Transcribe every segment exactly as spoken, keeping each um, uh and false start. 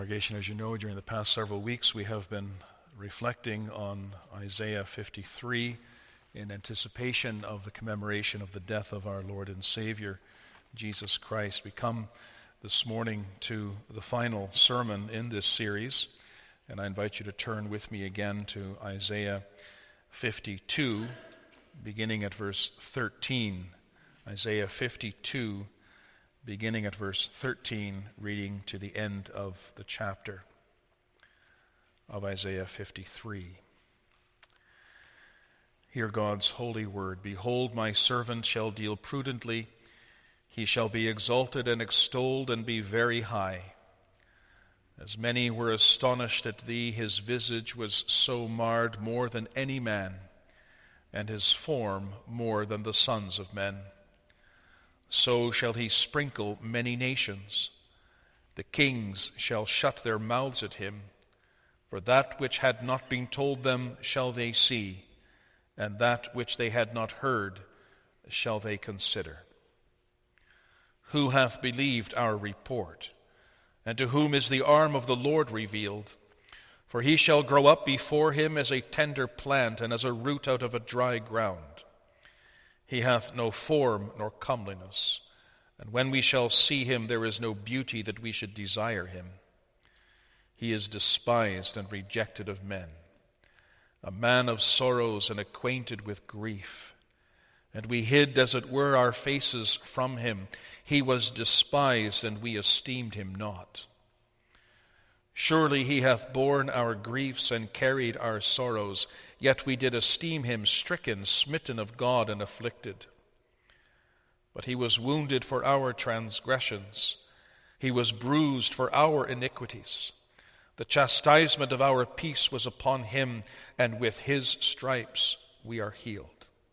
Congregation, as you know, during the past several weeks we have been reflecting on Isaiah fifty-three in anticipation of the commemoration of the death of our Lord and Savior, Jesus Christ. We come this morning to the final sermon in this series, and I invite you to turn with me again to Isaiah fifty-two, beginning at verse thirteen. Isaiah fifty-two, beginning at verse thirteen, reading to the end of the chapter of Isaiah fifty-three. Hear God's holy word. Behold, my servant shall deal prudently. He shall be exalted and extolled and be very high. As many were astonished at thee, his visage was so marred more than any man, and his form more than the sons of men. So shall he sprinkle many nations. The kings shall shut their mouths at him. For that which had not been told them shall they see, and that which they had not heard shall they consider. Who hath believed our report? And to whom is the arm of the Lord revealed? For he shall grow up before him as a tender plant, and as a root out of a dry ground. He hath no form nor comeliness, and when we shall see him, there is no beauty that we should desire him. He is despised and rejected of men, a man of sorrows and acquainted with grief. And we hid, as it were, our faces from him. He was despised, and we esteemed him not. Surely he hath borne our griefs and carried our sorrows, yet we did esteem him stricken, smitten of God, and afflicted. But he was wounded for our transgressions. He was bruised for our iniquities. The chastisement of our peace was upon him, and with his stripes we are healed.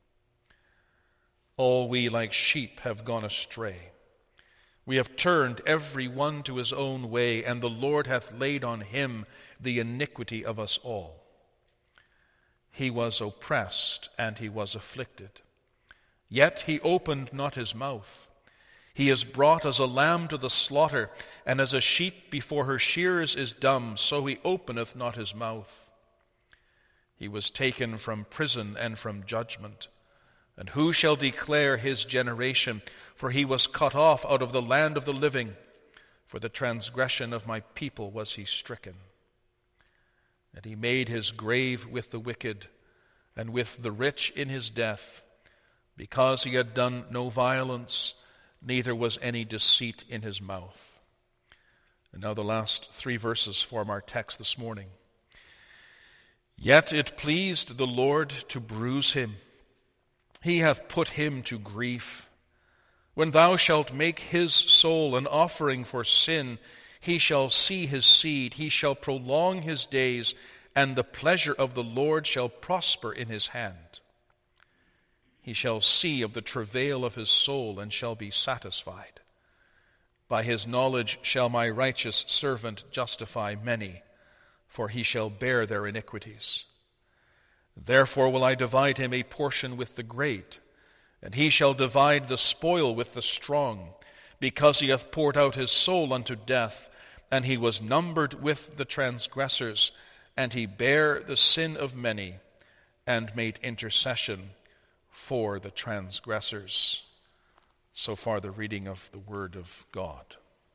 All we like sheep have gone astray. We have turned every one to his own way, and the Lord hath laid on him the iniquity of us all. He was oppressed, and he was afflicted. Yet he opened not his mouth. He is brought as a lamb to the slaughter, and as a sheep before her shearers is dumb, so he openeth not his mouth. He was taken from prison and from judgment. And who shall declare his generation? For he was cut off out of the land of the living. For the transgression of my people was he stricken. And he made his grave with the wicked, and with the rich in his death, because he had done no violence, neither was any deceit in his mouth. And now the last three verses form our text this morning. Yet it pleased the Lord to bruise him. He hath put him to grief. When thou shalt make his soul an offering for sin, he shall see his seed, he shall prolong his days, and the pleasure of the Lord shall prosper in his hand. He shall see of the travail of his soul, and shall be satisfied. By his knowledge shall my righteous servant justify many, for he shall bear their iniquities. Therefore will I divide him a portion with the great, and he shall divide the spoil with the strong, because he hath poured out his soul unto death, and he was numbered with the transgressors, and he bare the sin of many, and made intercession for the transgressors. So far the reading of the word of God.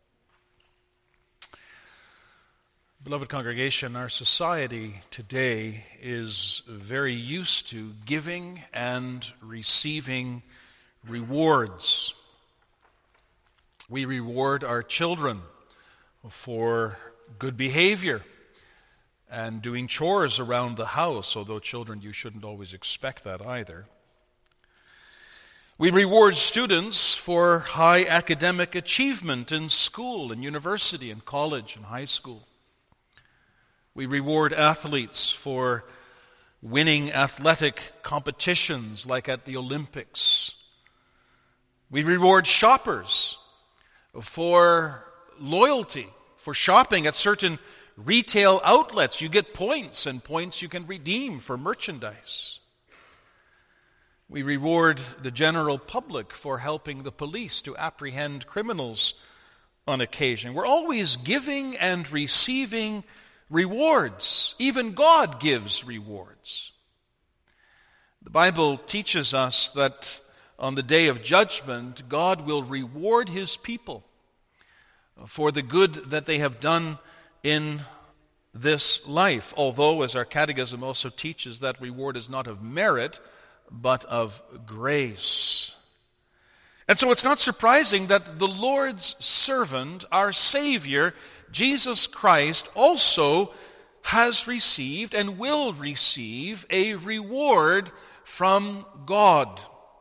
Beloved congregation, our society today is very used to giving and receiving rewards. We reward our children for good behavior and doing chores around the house, although children, you shouldn't always expect that either. We reward students for high academic achievement in school and university and college and high school. We reward athletes for winning athletic competitions like at the Olympics. We reward shoppers for loyalty, for shopping at certain retail outlets. You get points, and points you can redeem for merchandise. We reward the general public for helping the police to apprehend criminals on occasion. We're always giving and receiving rewards. Even God gives rewards. The Bible teaches us that on the day of judgment, God will reward his people for the good that they have done in this life. Although, as our catechism also teaches, that reward is not of merit, but of grace. And so it's not surprising that the Lord's servant, our Savior, Jesus Christ, also has received and will receive a reward from God.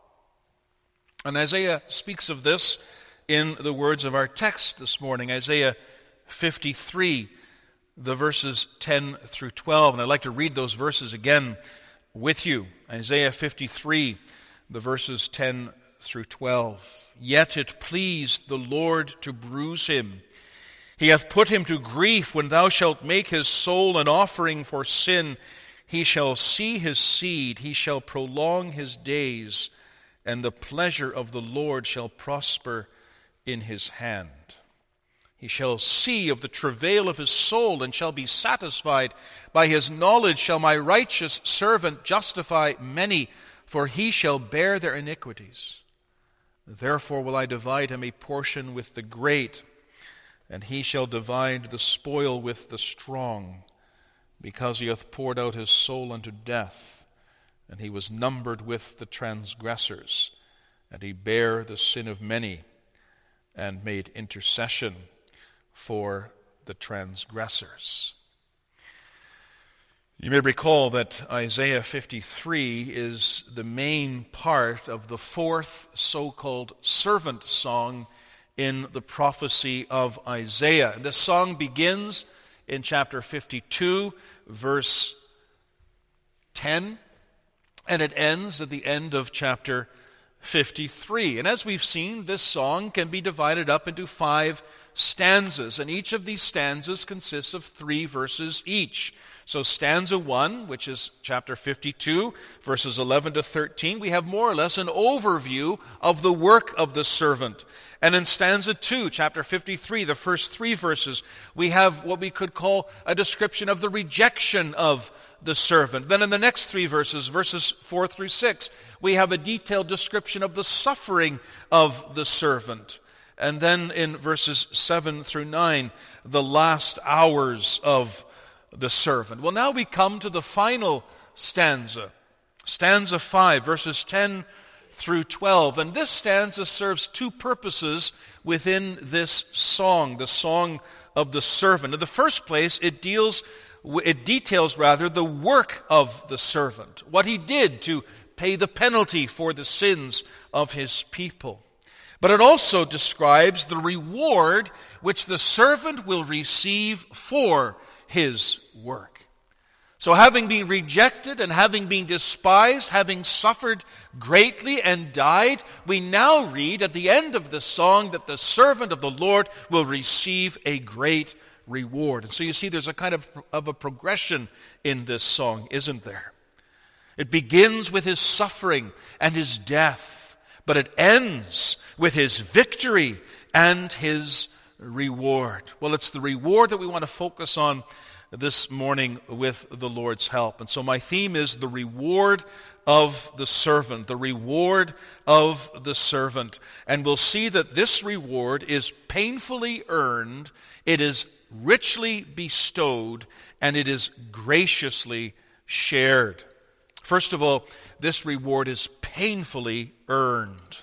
And Isaiah speaks of this in the words of our text this morning, Isaiah fifty-three, the verses ten through twelve. And I'd like to read those verses again with you. Isaiah fifty-three, the verses ten through twelve. Yet it pleased the Lord to bruise him. He hath put him to grief. When thou shalt make his soul an offering for sin, he shall see his seed, he shall prolong his days, and the pleasure of the Lord shall prosper in his hand. He shall see of the travail of his soul, and shall be satisfied. By his knowledge shall my righteous servant justify many, for he shall bear their iniquities. Therefore will I divide him a portion with the great, and he shall divide the spoil with the strong, because he hath poured out his soul unto death, and he was numbered with the transgressors, and he bare the sin of many, and made intercession for the transgressors. You may recall that Isaiah fifty-three is the main part of the fourth so-called servant song in the prophecy of Isaiah. This song begins in chapter fifty-two, verse ten, and it ends at the end of chapter fifty-three. And as we've seen, this song can be divided up into five stanzas, and each of these stanzas consists of three verses each. So stanza one, which is chapter fifty-two, verses eleven to thirteen, we have more or less an overview of the work of the servant. And in stanza two, chapter fifty-three, the first three verses, we have what we could call a description of the rejection of the servant. Then in the next three verses, verses four through six, we have a detailed description of the suffering of the servant. And then in verses seven through nine, the last hours of the servant. Well, now we come to the final stanza, stanza five, verses ten through twelve. And this stanza serves two purposes within this song, the song of the servant. In the first place, it deals, it details rather the work of the servant, what he did to pay the penalty for the sins of his people. But it also describes the reward which the servant will receive for his work. So having been rejected and having been despised, having suffered greatly and died, we now read at the end of the song that the servant of the Lord will receive a great reward. And so you see there's a kind of, of a progression in this song, isn't there? It begins with his suffering and his death, but it ends with his victory and his reward. Well, it's the reward that we want to focus on this morning with the Lord's help. And so my theme is the reward of the servant, the reward of the servant. And we'll see that this reward is painfully earned, it is richly bestowed, and it is graciously shared. First of all, this reward is painfully earned.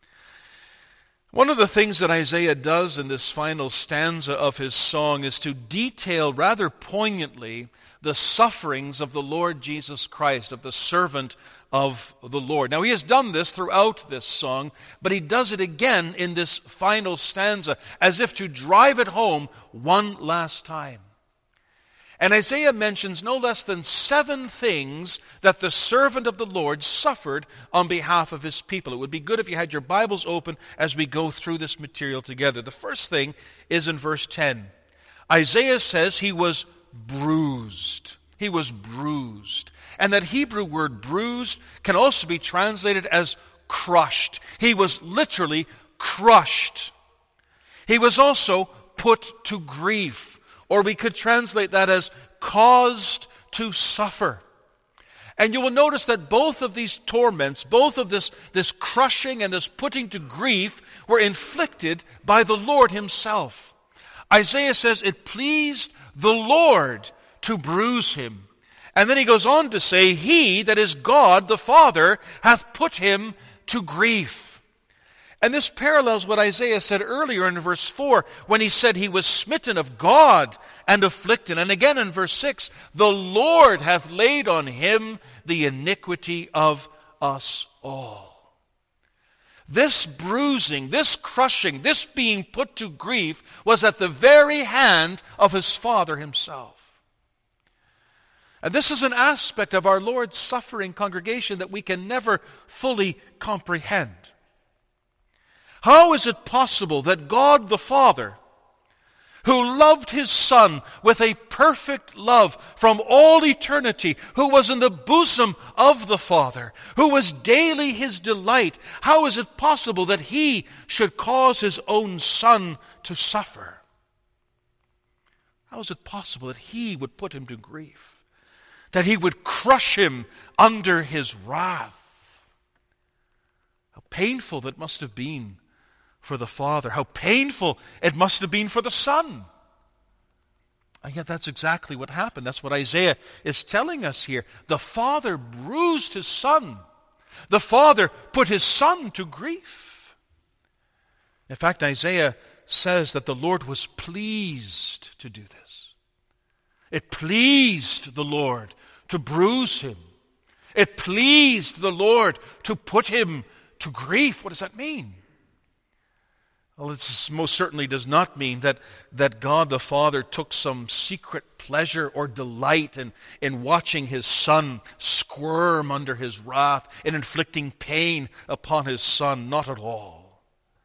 One of the things that Isaiah does in this final stanza of his song is to detail rather poignantly the sufferings of the Lord Jesus Christ, of the servant of the Lord. Now, he has done this throughout this song, but he does it again in this final stanza, as if to drive it home one last time. And Isaiah mentions no less than seven things that the servant of the Lord suffered on behalf of his people. It would be good if you had your Bibles open as we go through this material together. The first thing is in verse ten. Isaiah says he was bruised. He was bruised. And that Hebrew word bruised can also be translated as crushed. He was literally crushed. He was also put to grief, or we could translate that as caused to suffer. And you will notice that both of these torments, both of this, this crushing and this putting to grief, were inflicted by the Lord himself. Isaiah says it pleased the Lord to bruise him. And then he goes on to say, he, that is God the Father, hath put him to grief. And this parallels what Isaiah said earlier in verse four, when he said he was smitten of God and afflicted. And again in verse six, the Lord hath laid on him the iniquity of us all. This bruising, this crushing, this being put to grief was at the very hand of his Father himself. And this is an aspect of our Lord's suffering, congregation, that we can never fully comprehend. How is it possible that God the Father, who loved his Son with a perfect love from all eternity, who was in the bosom of the Father, who was daily his delight, how is it possible that he should cause his own Son to suffer? How is it possible that he would put him to grief? That he would crush him under his wrath? How painful that must have been for the Father. How painful it must have been for the Son. And yet that's exactly what happened. That's what Isaiah is telling us here. The Father bruised his Son. The Father put his Son to grief. In fact, Isaiah says that the Lord was pleased to do this. It pleased the Lord to bruise him. It pleased the Lord to put him to grief. What does that mean? Well, this most certainly does not mean that, that God the Father took some secret pleasure or delight in, in watching his Son squirm under his wrath, in inflicting pain upon his Son. Not at all.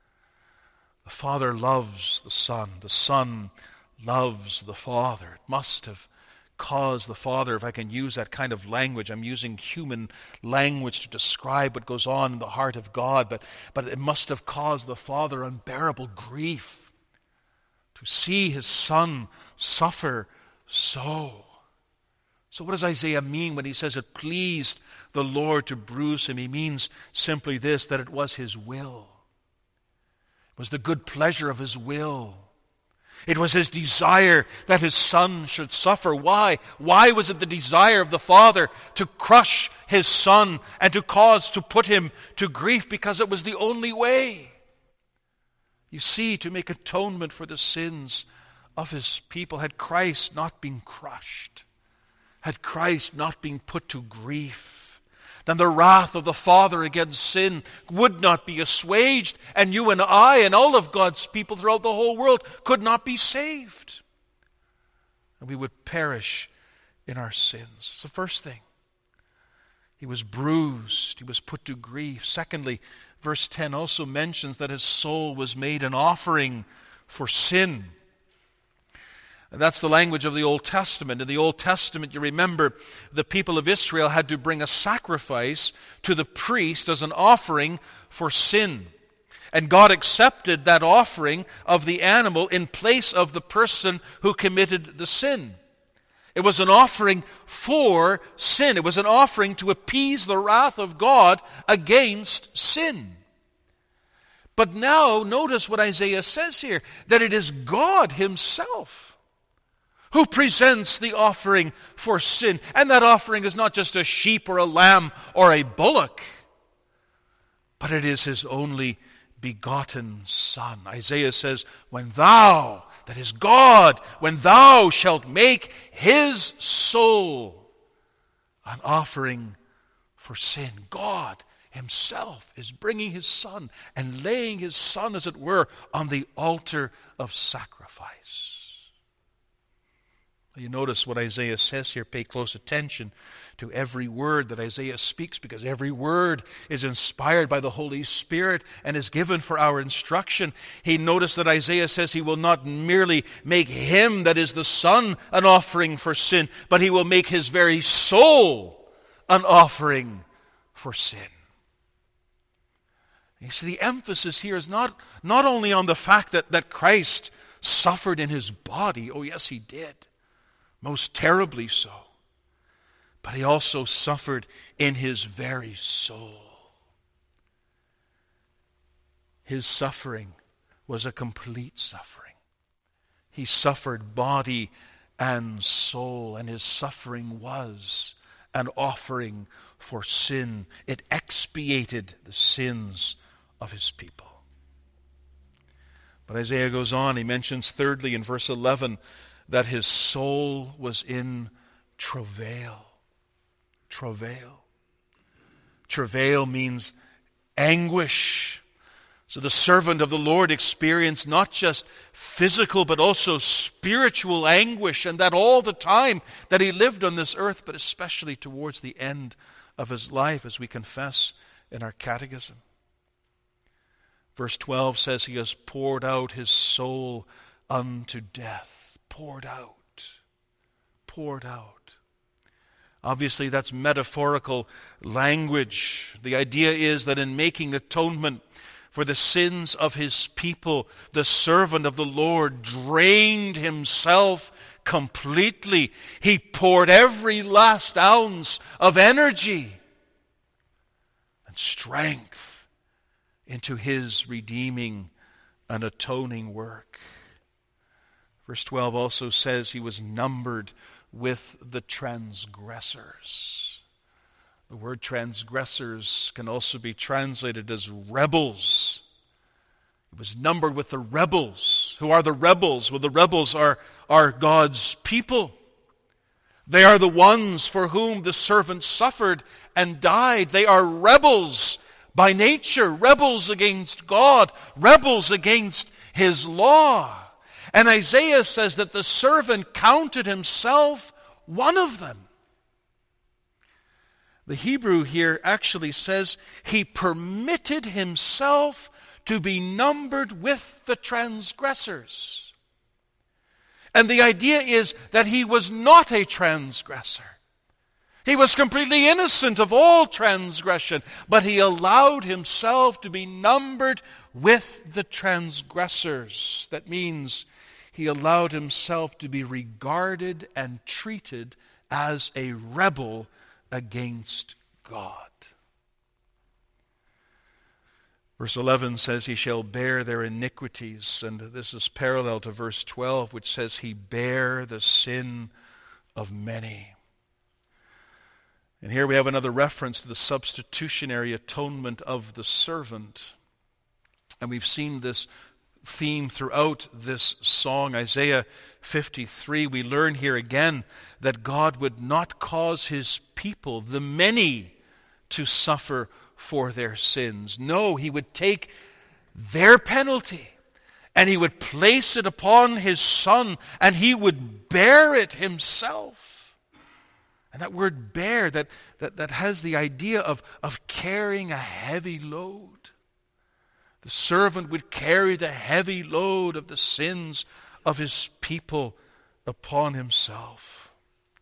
The Father loves the Son. The Son loves the Father. It must have caused the Father, if I can use that kind of language, I'm using human language to describe what goes on in the heart of God, but, but it must have caused the Father unbearable grief to see his Son suffer so. So what does Isaiah mean when he says it pleased the Lord to bruise him? He means simply this, that it was his will. It was the good pleasure of his will. It was his desire that his Son should suffer. Why? Why was it the desire of the Father to crush his Son and to cause to put him to grief? Because it was the only way. You see, to make atonement for the sins of his people, had Christ not been crushed, had Christ not been put to grief, then the wrath of the Father against sin would not be assuaged, and you and I and all of God's people throughout the whole world could not be saved. And we would perish in our sins. It's the first thing. He was bruised. He was put to grief. Secondly, verse ten also mentions that his soul was made an offering for sin. And that's the language of the Old Testament. In the Old Testament, you remember, the people of Israel had to bring a sacrifice to the priest as an offering for sin. And God accepted that offering of the animal in place of the person who committed the sin. It was an offering for sin. It was an offering to appease the wrath of God against sin. But now, notice what Isaiah says here, that it is God himself who presents the offering for sin. And that offering is not just a sheep or a lamb or a bullock, but it is his only begotten Son. Isaiah says, when thou, that is God, when thou shalt make his soul an offering for sin, God himself is bringing his Son and laying his Son, as it were, on the altar of sacrifice. You notice what Isaiah says here. Pay close attention to every word that Isaiah speaks, because every word is inspired by the Holy Spirit and is given for our instruction. He noticed that Isaiah says he will not merely make him, that is the Son, an offering for sin, but he will make his very soul an offering for sin. You see, the emphasis here is not, not only on the fact that, that Christ suffered in his body. Oh, yes, he did. Most terribly so. But he also suffered in his very soul. His suffering was a complete suffering. He suffered body and soul, and his suffering was an offering for sin. It expiated the sins of his people. But Isaiah goes on, he mentions thirdly in verse eleven that his soul was in travail. Travail. Travail means anguish. So the servant of the Lord experienced not just physical but also spiritual anguish, and that all the time that he lived on this earth, but especially towards the end of his life, as we confess in our catechism. Verse twelve says he has poured out his soul unto death. Poured out. Poured out. Obviously, that's metaphorical language. The idea is that in making atonement for the sins of his people, the servant of the Lord drained himself completely. He poured every last ounce of energy and strength into his redeeming and atoning work. Verse twelve also says he was numbered with the transgressors. The word transgressors can also be translated as rebels. He was numbered with the rebels. Who are the rebels? Well, the rebels are, are God's people. They are the ones for whom the servant suffered and died. They are rebels by nature, rebels against God, rebels against his law. And Isaiah says that the servant counted himself one of them. The Hebrew here actually says he permitted himself to be numbered with the transgressors. And the idea is that he was not a transgressor. He was completely innocent of all transgression, but he allowed himself to be numbered with the transgressors. That means he allowed himself to be regarded and treated as a rebel against God. Verse eleven says he shall bear their iniquities, and this is parallel to verse twelve, which says he bare the sin of many. And here we have another reference to the substitutionary atonement of the servant. And we've seen this theme throughout this song, Isaiah fifty-three. We learn here again that God would not cause his people, the many, to suffer for their sins. No, he would take their penalty and he would place it upon his Son, and he would bear it himself. And that word bear, that, that, that has the idea of, of carrying a heavy load. The servant would carry the heavy load of the sins of his people upon himself.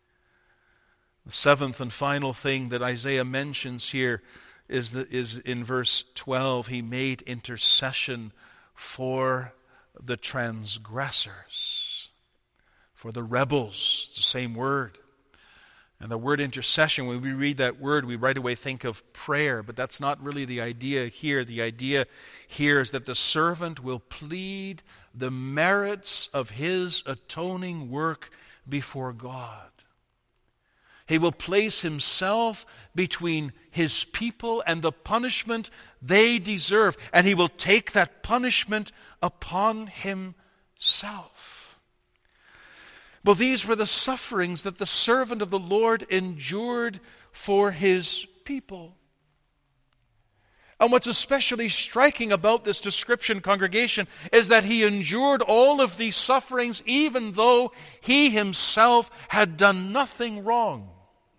The seventh and final thing that Isaiah mentions here is, the, is in verse twelve. He made intercession for the transgressors, for the rebels. It's the same word. And the word intercession, when we read that word, we right away think of prayer, but that's not really the idea here. The idea here is that the servant will plead the merits of his atoning work before God. He will place himself between his people and the punishment they deserve, and he will take that punishment upon himself. Well, these were the sufferings that the servant of the Lord endured for his people. And what's especially striking about this description, congregation, is that he endured all of these sufferings even though he himself had done nothing wrong.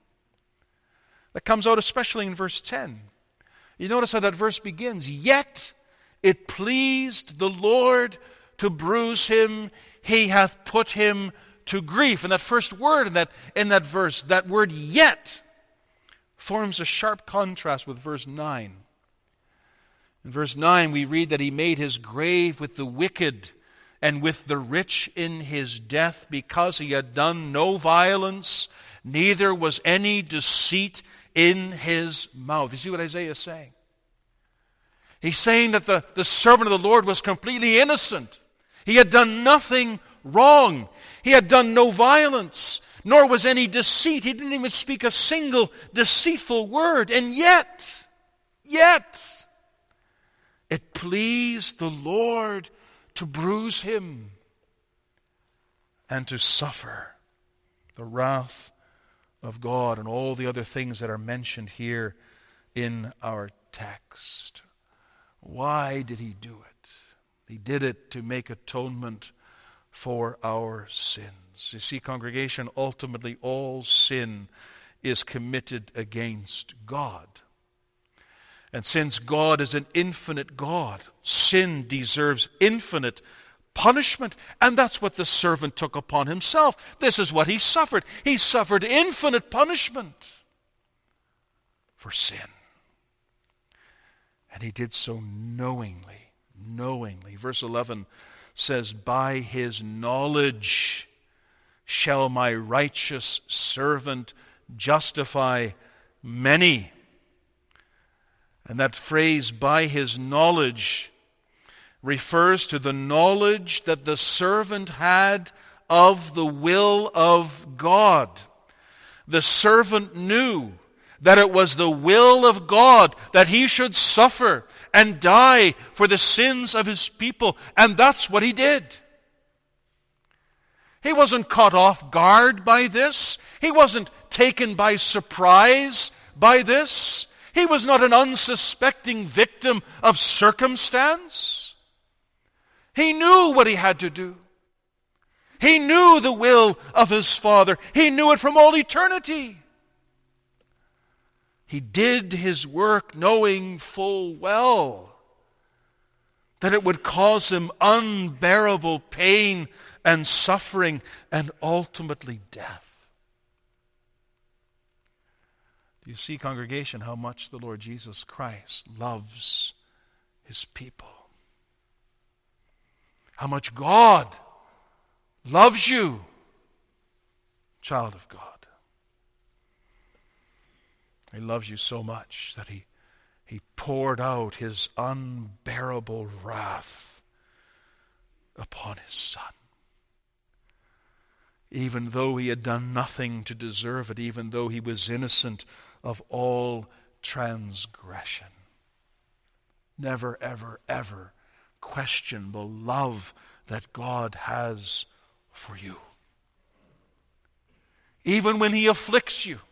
That comes out especially in verse ten. You notice how that verse begins. Yet it pleased the Lord to bruise him, he hath put him to grief. And that first word in that, in that verse, that word yet, forms a sharp contrast with verse nine. In verse nine we read that he made his grave with the wicked and with the rich in his death, because he had done no violence, neither was any deceit in his mouth. You see what Isaiah is saying? He's saying that the, the servant of the Lord was completely innocent. He had done nothing wrong. He had done no violence, nor was any deceit. He didn't even speak a single deceitful word. And yet, yet, it pleased the Lord to bruise him and to suffer the wrath of God, and all the other things that are mentioned here in our text. Why did he do it? He did it to make atonement for our sins. You see, congregation, ultimately all sin is committed against God. And since God is an infinite God, sin deserves infinite punishment. And that's what the servant took upon himself. This is what he suffered. He suffered infinite punishment for sin. And he did so knowingly, knowingly. Verse eleven says, "By his knowledge shall my righteous servant justify many." And that phrase, "by his knowledge," refers to the knowledge that the servant had of the will of God. The servant knew that it was the will of God that he should suffer and die for the sins of his people. And that's what he did. He wasn't caught off guard by this. He wasn't taken by surprise by this. He was not an unsuspecting victim of circumstance. He knew what he had to do. He knew the will of his Father. He knew it from all eternity. He did his work knowing full well that it would cause him unbearable pain and suffering and ultimately death. Do you see, congregation, how much the Lord Jesus Christ loves his people? How much God loves you, child of God. He loves you so much that he, he poured out his unbearable wrath upon his Son. Even though he had done nothing to deserve it, even though he was innocent of all transgression. Never, ever, ever question the love that God has for you. Even when he afflicts you,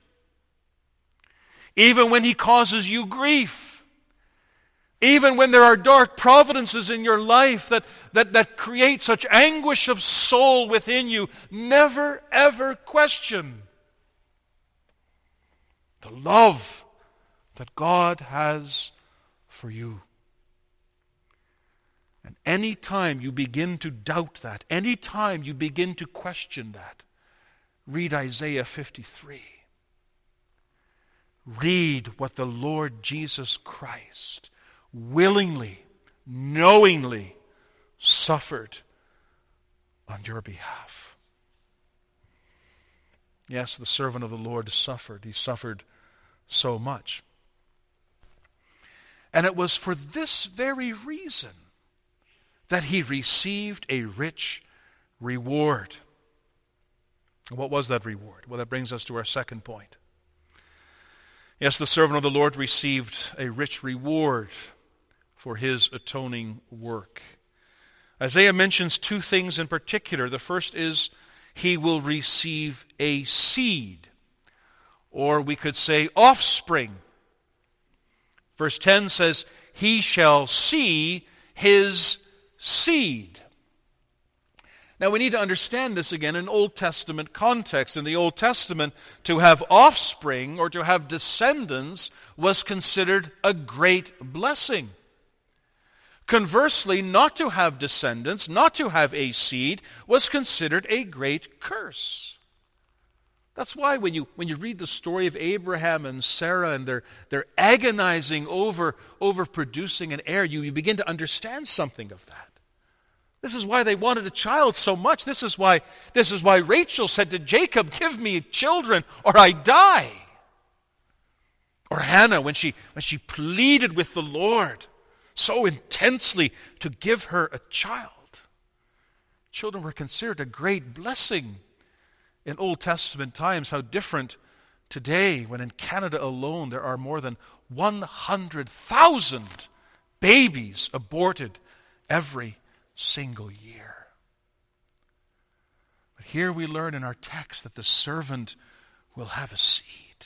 even when he causes you grief, even when there are dark providences in your life that, that, that create such anguish of soul within you, never ever question the love that God has for you. And any time you begin to doubt that, any time you begin to question that, read Isaiah fifty-three. Read what the Lord Jesus Christ willingly, knowingly suffered on your behalf. Yes, the servant of the Lord suffered. He suffered so much. And it was for this very reason that he received a rich reward. And what was that reward? Well, that brings us to our second point. Yes, the servant of the Lord received a rich reward for his atoning work. Isaiah mentions two things in particular. The first is he will receive a seed, or we could say offspring. Verse ten says, he shall see his seed. Now we need to understand this again in Old Testament context. In the Old Testament, to have offspring or to have descendants was considered a great blessing. Conversely, not to have descendants, not to have a seed, was considered a great curse. That's why when you when you read the story of Abraham and Sarah and they're they're agonizing over, over producing an heir, you, you begin to understand something of that. This is why they wanted a child so much. This is why this is why Rachel said to Jacob, "Give me children or I die." Or Hannah when she when she pleaded with the Lord so intensely to give her a child. Children were considered a great blessing in Old Testament times. How different today, when in Canada alone there are more than one hundred thousand babies aborted every single year. But here we learn in our text that the servant will have a seed.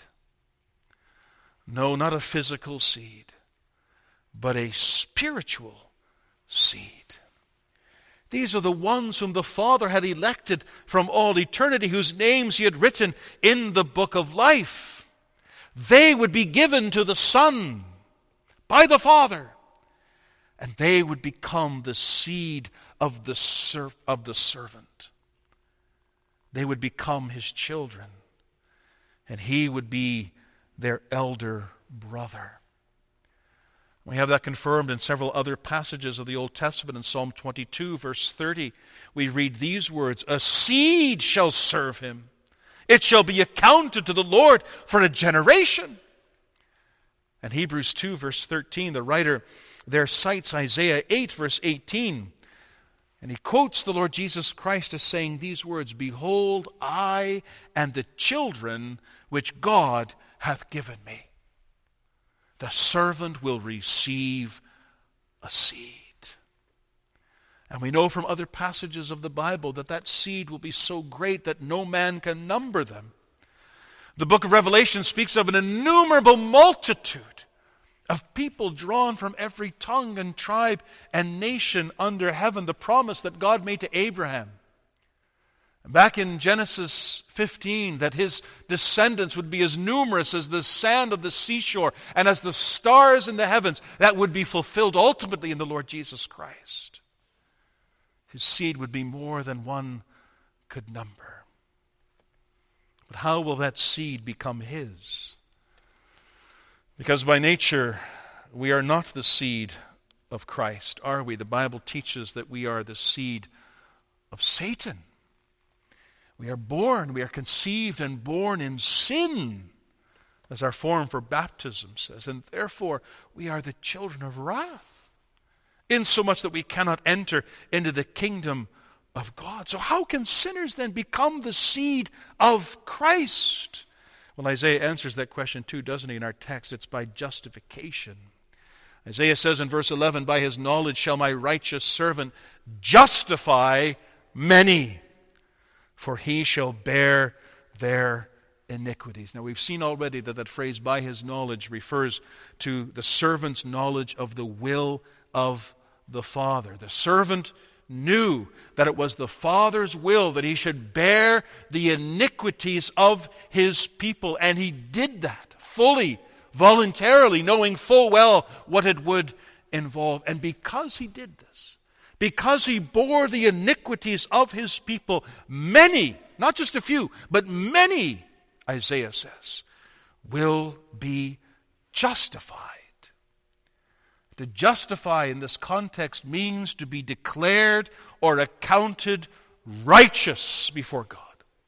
No, not a physical seed, but a spiritual seed. These are the ones whom the Father had elected from all eternity, whose names He had written in the book of life. They would be given to the Son by the Father, and they would become the seed of the ser- of the servant. They would become His children, and He would be their elder brother. We have that confirmed in several other passages of the Old Testament. In Psalm twenty-two, verse thirty, we read these words, "A seed shall serve him. It shall be accounted to the Lord for a generation." And Hebrews two, verse thirteen, the writer there cites Isaiah eight, verse eighteen. And he quotes the Lord Jesus Christ as saying these words, "Behold, I and the children which God hath given me." The servant will receive a seed. And we know from other passages of the Bible that that seed will be so great that no man can number them. The book of Revelation speaks of an innumerable multitude of people drawn from every tongue and tribe and nation under heaven, the promise that God made to Abraham. Back in Genesis fifteen, that his descendants would be as numerous as the sand of the seashore and as the stars in the heavens. That would be fulfilled ultimately in the Lord Jesus Christ. His seed would be more than one could number. But how will that seed become his? Because by nature, we are not the seed of Christ, are we? The Bible teaches that we are the seed of Satan. We are born, we are conceived and born in sin, as our form for baptism says, and therefore we are the children of wrath, insomuch that we cannot enter into the kingdom of God. So how can sinners then become the seed of Christ? Well, Isaiah answers that question too, doesn't he, in our text? It's by justification. Isaiah says in verse eleven, "By his knowledge shall my righteous servant justify many, for he shall bear their iniquities." Now we've seen already that that phrase, "by his knowledge," refers to the servant's knowledge of the will of the Father. The servant knew that it was the Father's will that he should bear the iniquities of his people, and he did that fully, voluntarily, knowing full well what it would involve. And because he did this, because he bore the iniquities of his people, many, not just a few, but many, Isaiah says, will be justified. To justify in this context means to be declared or accounted righteous before God.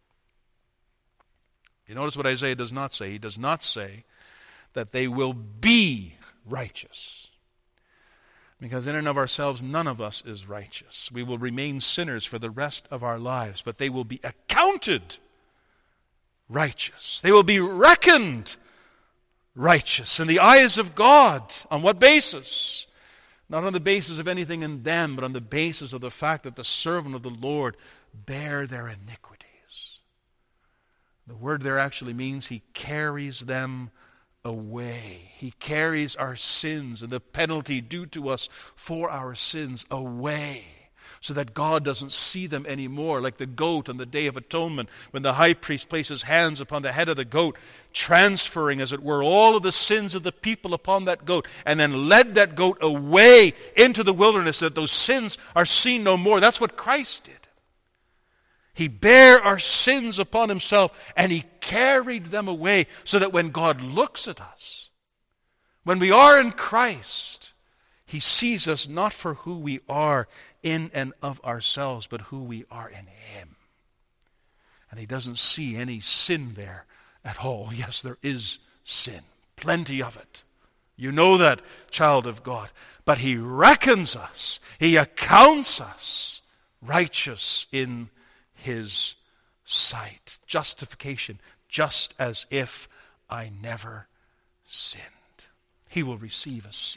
You notice what Isaiah does not say. He does not say that they will be righteous. Because in and of ourselves, none of us is righteous. We will remain sinners for the rest of our lives, but they will be accounted righteous. They will be reckoned righteous in the eyes of God. On what basis? Not on the basis of anything in them, but on the basis of the fact that the servant of the Lord bear their iniquities. The word there actually means he carries them away. He carries our sins and the penalty due to us for our sins away, so that God doesn't see them anymore, like the goat on the Day of Atonement, when the high priest places hands upon the head of the goat, transferring, as it were, all of the sins of the people upon that goat, and then led that goat away into the wilderness, so that those sins are seen no more. That's what Christ did. He bare our sins upon himself, and he carried them away, so that when God looks at us, when we are in Christ, he sees us not for who we are in and of ourselves, but who we are in him. And he doesn't see any sin there at all. Yes, there is sin, plenty of it. You know that, child of God. But he reckons us, he accounts us righteous in his sight. Justification, just as if I never sinned. He will receive a seed.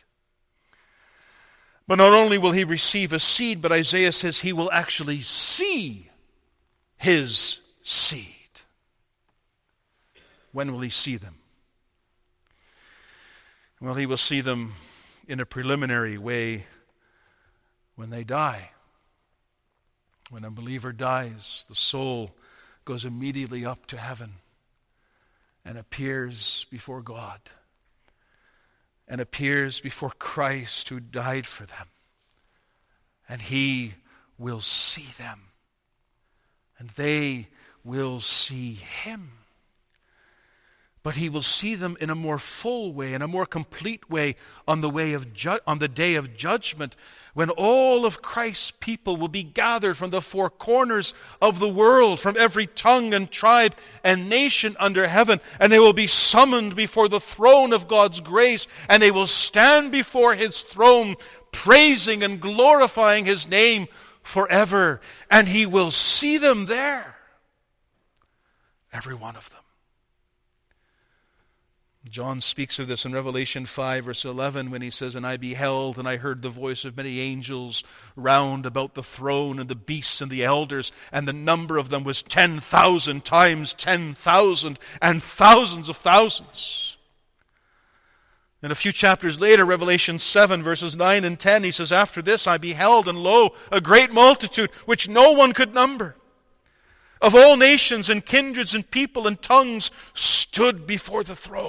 But not only will he receive a seed, but Isaiah says he will actually see his seed. When will he see them? Well, he will see them in a preliminary way when they die. When a believer dies, the soul goes immediately up to heaven and appears before God and appears before Christ who died for them. And he will see them, and they will see him. But he will see them in a more full way, in a more complete way, on the way of ju- on the day of judgment, when all of Christ's people will be gathered from the four corners of the world, from every tongue and tribe and nation under heaven, and they will be summoned before the throne of God's grace, and they will stand before his throne, praising and glorifying his name forever, and he will see them there, every one of them. John speaks of this in Revelation five, verse eleven, when he says, "And I beheld, and I heard the voice of many angels round about the throne, and the beasts and the elders, and the number of them was ten thousand times ten thousand, and thousands of thousands." And a few chapters later, Revelation seven, verses nine and ten, he says, "After this I beheld, and lo, a great multitude, which no one could number, of all nations and kindreds and people and tongues, stood before the throne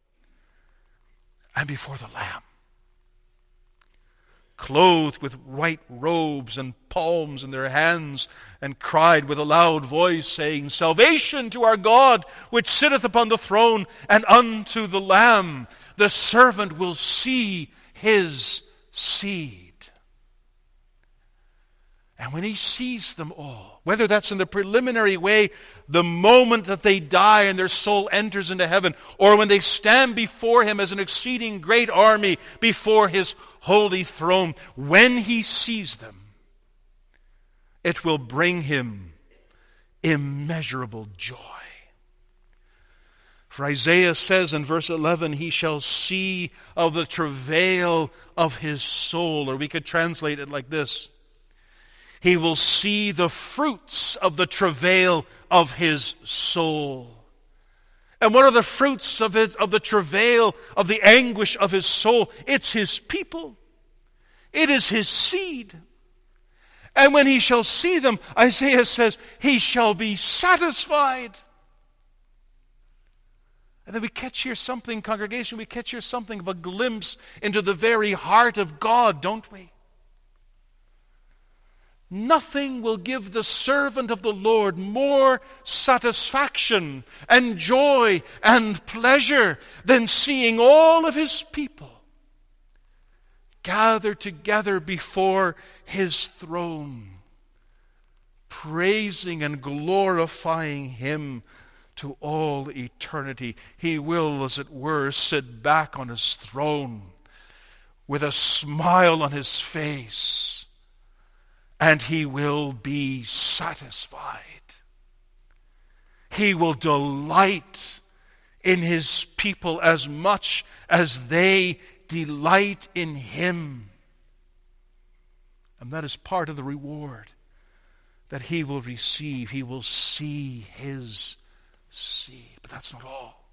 and before the Lamb, clothed with white robes and palms in their hands, and cried with a loud voice, saying, Salvation to our God, which sitteth upon the throne, and unto the Lamb. The servant will see his seed." And when he sees them all, whether that's in the preliminary way, the moment that they die and their soul enters into heaven, or when they stand before him as an exceeding great army before his holy throne, when he sees them, it will bring him immeasurable joy. For Isaiah says in verse eleven, "He shall see of the travail of his soul," or we could translate it like this: he will see the fruits of the travail of his soul. And what are the fruits of it, of the travail, of the anguish of his soul? It's his people. It is his seed. And when he shall see them, Isaiah says, he shall be satisfied. And then we catch here something, congregation, we catch here something of a glimpse into the very heart of God, don't we? Nothing will give the servant of the Lord more satisfaction and joy and pleasure than seeing all of his people gathered together before his throne, praising and glorifying him to all eternity. He will, as it were, sit back on his throne with a smile on his face, and he will be satisfied. He will delight in his people as much as they delight in him. And that is part of the reward that he will receive. He will see his seed. But that's not all.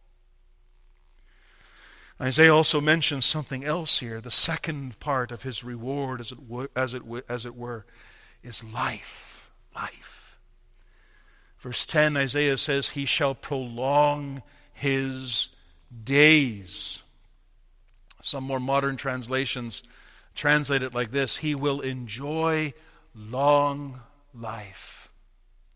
Isaiah also mentions something else here. The second part of his reward, as it were, as it were, as it were is life. Life. Verse ten, Isaiah says, he shall prolong his days. Some more modern translations translate it like this: he will enjoy long life.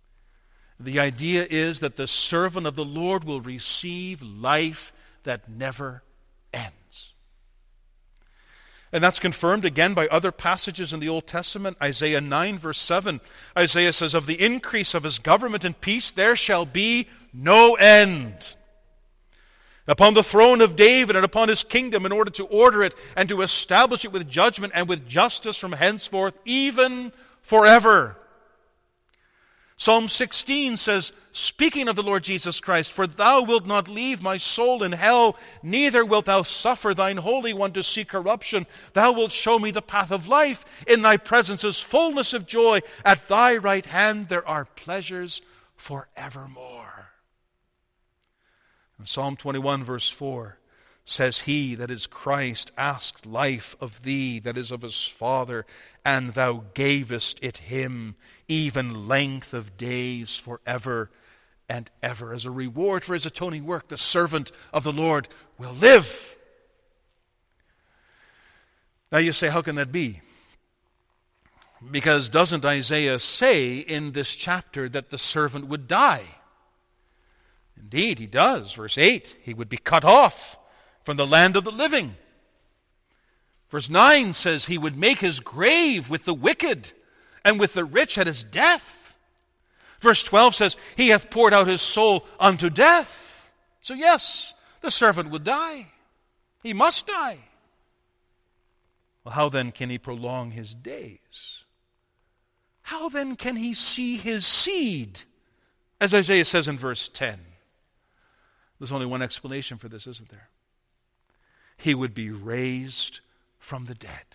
The idea is that the servant of the Lord will receive life that never ends. And that's confirmed again by other passages in the Old Testament. Isaiah nine verse seven. Isaiah says, "Of the increase of his government and peace there shall be no end. Upon the throne of David and upon his kingdom, in order to order it and to establish it with judgment and with justice from henceforth, even forever." Psalm sixteen says, speaking of the Lord Jesus Christ, "For thou wilt not leave my soul in hell, neither wilt thou suffer thine Holy One to see corruption. Thou wilt show me the path of life. In thy presence is fullness of joy. At thy right hand there are pleasures forevermore." And Psalm twenty-one verse four says, "He, that is Christ, asked life of thee, that is of his Father, and thou gavest it him, even length of days forever and ever." As a reward for his atoning work, the servant of the Lord will live. Now you say, how can that be? Because doesn't Isaiah say in this chapter that the servant would die? Indeed, he does. Verse eight, he would be cut off from the land of the living. Verse nine says he would make his grave with the wicked and with the rich at his death. Verse twelve says, "He hath poured out his soul unto death." So yes, the servant would die. He must die. Well, how then can he prolong his days? How then can he see his seed? As Isaiah says in verse ten. There's only one explanation for this, isn't there? He would be raised from the dead.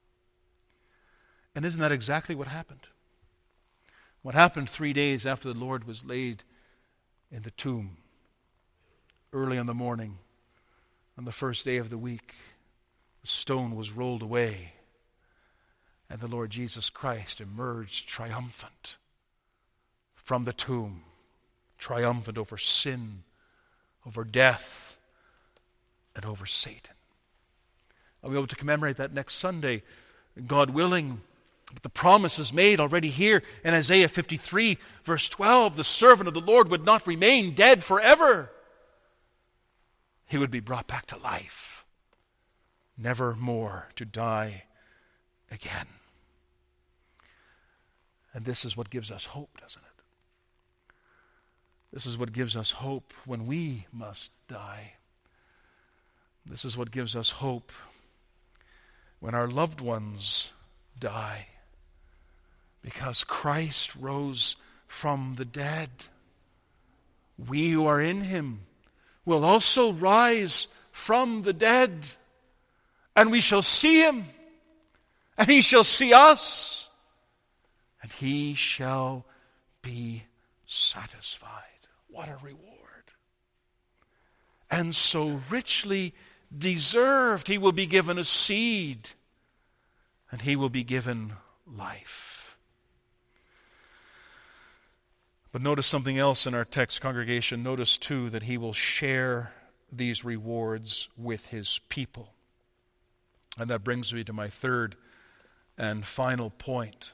And isn't that exactly what happened? What happened three days after the Lord was laid in the tomb? Early in the morning, on the first day of the week, the stone was rolled away, and the Lord Jesus Christ emerged triumphant from the tomb, triumphant over sin, over death, and over Satan. I'll be able to commemorate that next Sunday, God willing. But the promise is made already here in Isaiah fifty-three, verse twelve. The servant of the Lord would not remain dead forever. He would be brought back to life, never more to die again. And this is what gives us hope, doesn't it? This is what gives us hope when we must die. This is what gives us hope when our loved ones die. Because Christ rose from the dead. We who are in him will also rise from the dead. And we shall see him. And he shall see us. And he shall be satisfied. What a reward. And so richly deserved. He will be given a seed. And he will be given life. But notice something else in our text, congregation. Notice too that he will share these rewards with his people. And that brings me to my third and final point.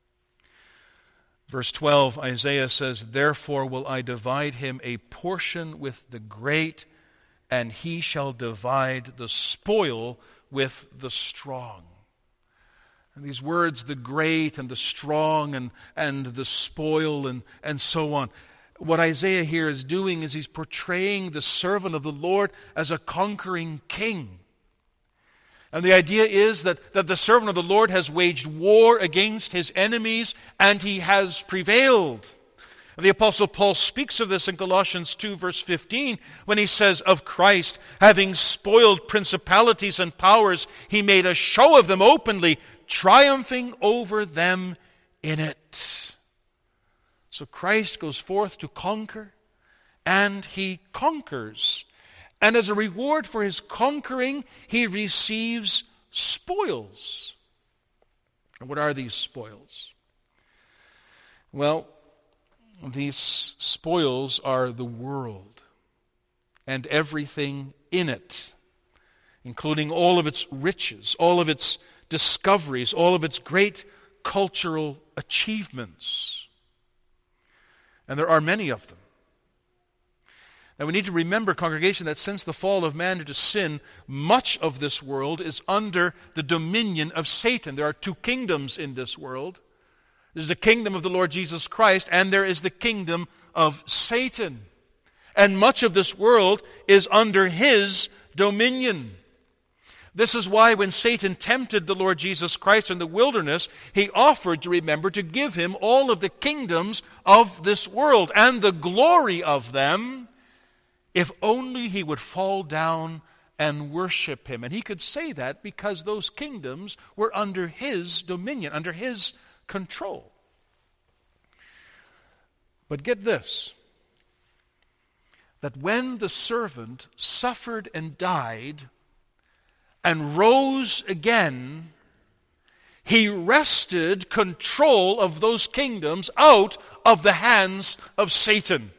Verse twelve, Isaiah says, "Therefore will I divide him a portion with the great, and he shall divide the spoil with the strong." And these words, the great and the strong and, and the spoil and, and so on. What Isaiah here is doing is he's portraying the servant of the Lord as a conquering king. And the idea is that, that the servant of the Lord has waged war against his enemies and he has prevailed. And the Apostle Paul speaks of this in Colossians two verse fifteen when he says of Christ, having spoiled principalities and powers, he made a show of them openly, triumphing over them in it. So Christ goes forth to conquer, and he conquers. And as a reward for his conquering, he receives spoils. And what are these spoils? Well, these spoils are the world and everything in it, including all of its riches, all of its discoveries, all of its great cultural achievements. And there are many of them. Now we need to remember, congregation, that since the fall of man into sin, much of this world is under the dominion of Satan. There are two kingdoms in this world. There's the kingdom of the Lord Jesus Christ, and there is the kingdom of Satan. And much of this world is under his dominion. This is why when Satan tempted the Lord Jesus Christ in the wilderness, he offered, to remember, to give him all of the kingdoms of this world and the glory of them, if only he would fall down and worship him. And he could say that because those kingdoms were under his dominion, under his control. But get this, that when the servant suffered and died and rose again, he wrested control of those kingdoms out of the hands of Satan.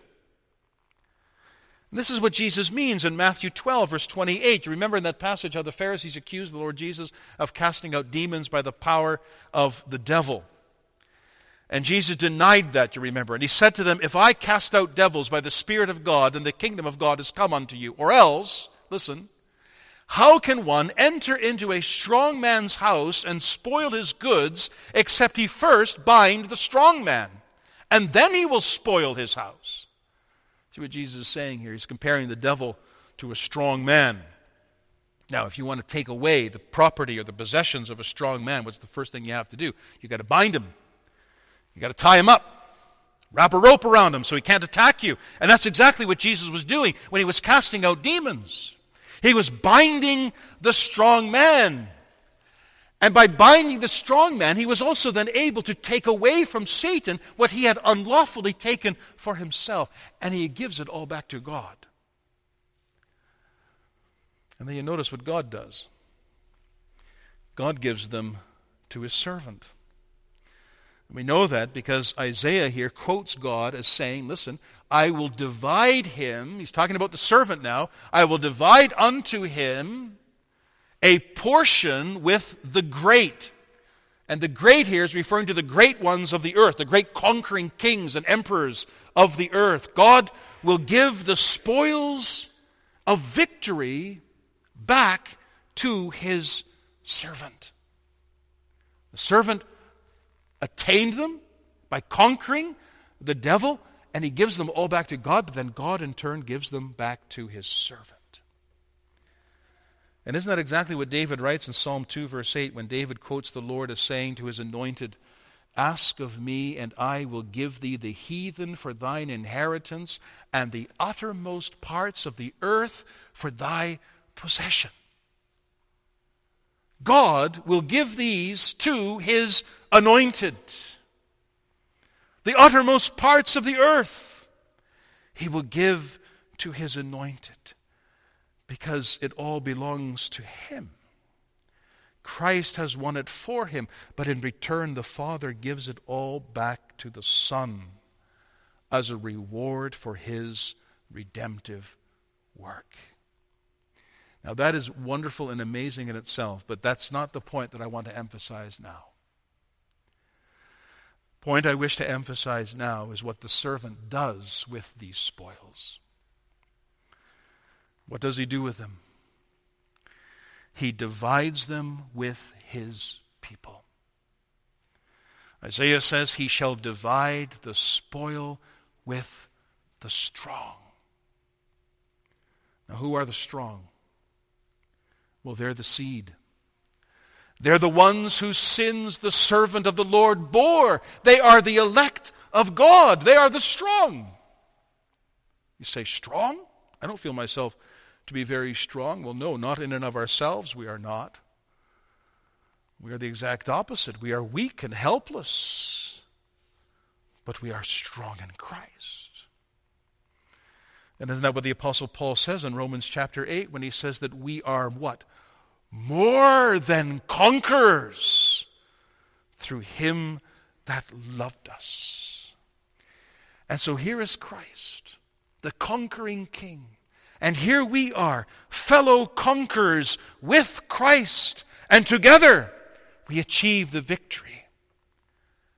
This is what Jesus means in Matthew twelve, verse twenty-eight. You remember in that passage how the Pharisees accused the Lord Jesus of casting out demons by the power of the devil. And Jesus denied that, you remember. And he said to them, if I cast out devils by the Spirit of God, then the kingdom of God has come unto you. Or else, listen, how can one enter into a strong man's house and spoil his goods, except he first bind the strong man? And then he will spoil his house. See what Jesus is saying here? He's comparing the devil to a strong man. Now, if you want to take away the property or the possessions of a strong man, what's the first thing you have to do? You've got to bind him. You've got to tie him up. Wrap a rope around him so he can't attack you. And that's exactly what Jesus was doing when he was casting out demons. He was binding the strong man. And by binding the strong man, he was also then able to take away from Satan what he had unlawfully taken for himself. And he gives it all back to God. And then you notice what God does. God gives them to his servant. We know that because Isaiah here quotes God as saying, listen, I will divide him, he's talking about the servant now, I will divide unto him a portion with the great. And the great here is referring to the great ones of the earth, the great conquering kings and emperors of the earth. God will give the spoils of victory back to his servant. The servant attained them by conquering the devil, and he gives them all back to God, but then God in turn gives them back to his servant. And isn't that exactly what David writes in Psalm two, verse eight, when David quotes the Lord as saying to his anointed, ask of me, and I will give thee the heathen for thine inheritance, and the uttermost parts of the earth for thy possession. God will give these to his anointed. The uttermost parts of the earth he will give to his anointed, because it all belongs to him. Christ has won it for him, but in return the Father gives it all back to the Son as a reward for his redemptive work. Now that is wonderful and amazing in itself, but that's not the point that I want to emphasize now. The point I wish to emphasize now is what the servant does with these spoils. What does he do with them? He divides them with his people. Isaiah says, he shall divide the spoil with the strong. Now, who are the strong? Well, they're the seed. They're the ones whose sins the servant of the Lord bore. They are the elect of God. They are the strong. You say, strong? I don't feel myself to be very strong. Well, no, not in and of ourselves, we are not. We are the exact opposite. We are weak and helpless, but we are strong in Christ. And isn't that what the Apostle Paul says in Romans chapter eight when he says that we are what? More than conquerors through him that loved us. And so here is Christ, the conquering King. And here we are, fellow conquerors with Christ. And together we achieve the victory.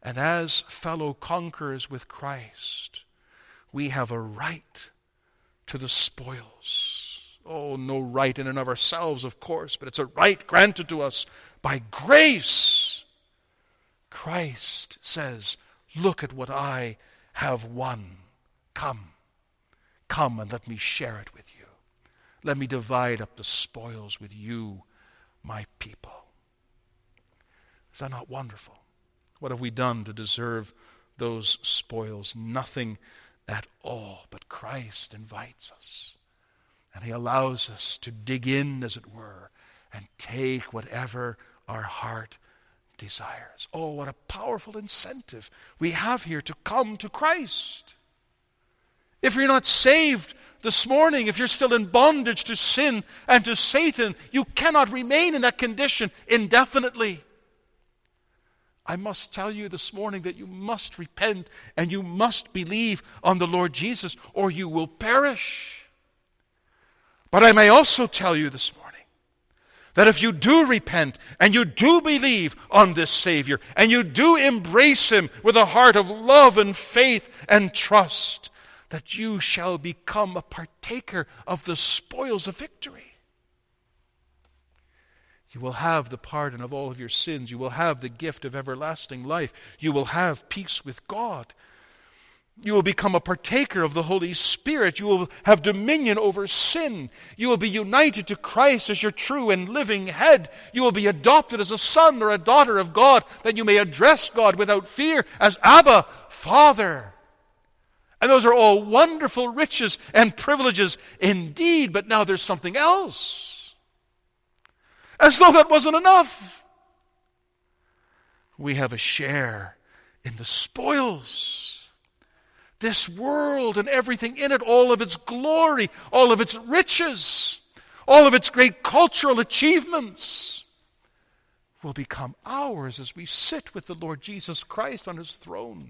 And as fellow conquerors with Christ, we have a right to the spoils. Oh, no right in and of ourselves, of course, but it's a right granted to us by grace. Christ says, look at what I have won. Come, come and let me share it with you. Let me divide up the spoils with you, my people. Is that not wonderful? What have we done to deserve those spoils? Nothing at all, but Christ invites us. And he allows us to dig in, as it were, and take whatever our heart desires. Oh, what a powerful incentive we have here to come to Christ. If you're not saved this morning, if you're still in bondage to sin and to Satan, you cannot remain in that condition indefinitely. I must tell you this morning that you must repent and you must believe on the Lord Jesus, or you will perish. But I may also tell you this morning that if you do repent and you do believe on this Savior and you do embrace him with a heart of love and faith and trust, that you shall become a partaker of the spoils of victory. You will have the pardon of all of your sins. You will have the gift of everlasting life. You will have peace with God. You will become a partaker of the Holy Spirit. You will have dominion over sin. You will be united to Christ as your true and living head. You will be adopted as a son or a daughter of God, that you may address God without fear as Abba, Father. And those are all wonderful riches and privileges indeed, but now there's something else. As though that wasn't enough. We have a share in the spoils. This world and everything in it, all of its glory, all of its riches, all of its great cultural achievements will become ours as we sit with the Lord Jesus Christ on his throne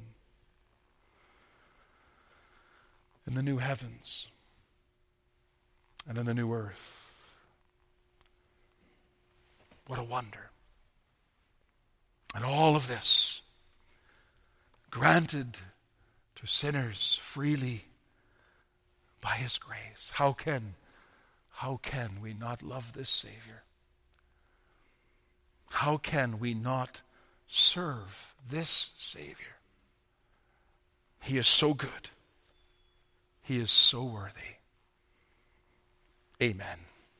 in the new heavens and in the new earth. What a wonder. And all of this granted to sinners freely by his grace. How can, how can we not love this Savior? How can we not serve this Savior? He is so good. He is so worthy. Amen.